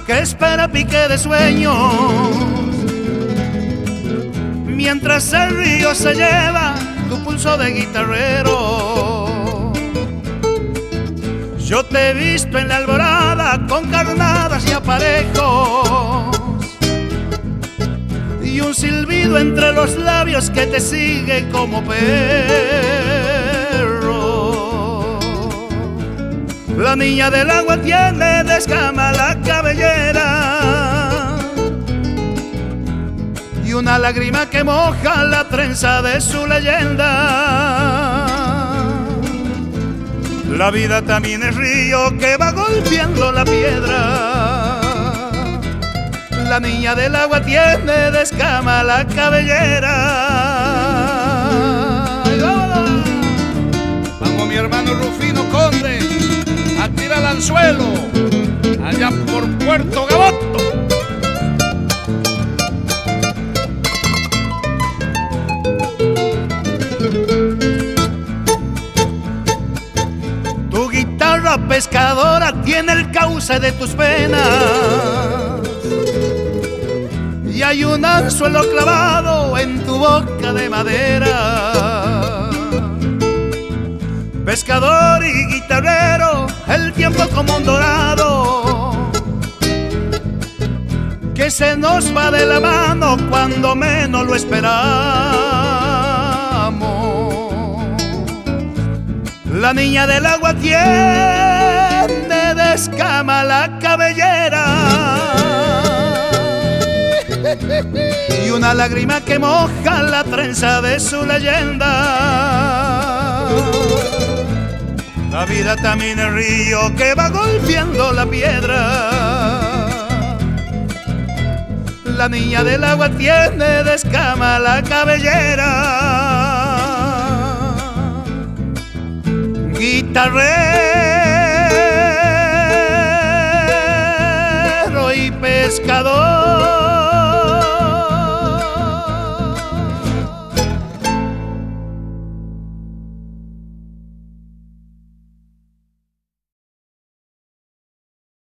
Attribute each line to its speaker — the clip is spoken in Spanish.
Speaker 1: que espera pique de sueños, mientras el río se lleva tu pulso de guitarrero. Yo te he visto en la alborada con carnadas y aparejos, y un silbido entre los labios que te sigue como perro. La niña del agua tiene de escama la cabellera, y una lágrima que moja la trenza de su leyenda. La vida también es río que va golpeando la piedra. La niña del agua tiene de escama la cabellera.
Speaker 2: Vamos mi hermano Rufino Conde a tirar al anzuelo allá por Puerto Gaboto.
Speaker 1: Tu guitarra pescadora tiene el cauce de tus penas, y hay un anzuelo clavado en tu boca de madera. Pescador y guitarrero, el tiempo como un dorado que se nos va de la mano cuando menos lo esperamos. La niña del agua tiene de escama la cabellera, y una lágrima que moja la trenza de su leyenda. La vida también es río que va golpeando la piedra. La niña del agua tiene de escama la cabellera. Guitarrero y pescador,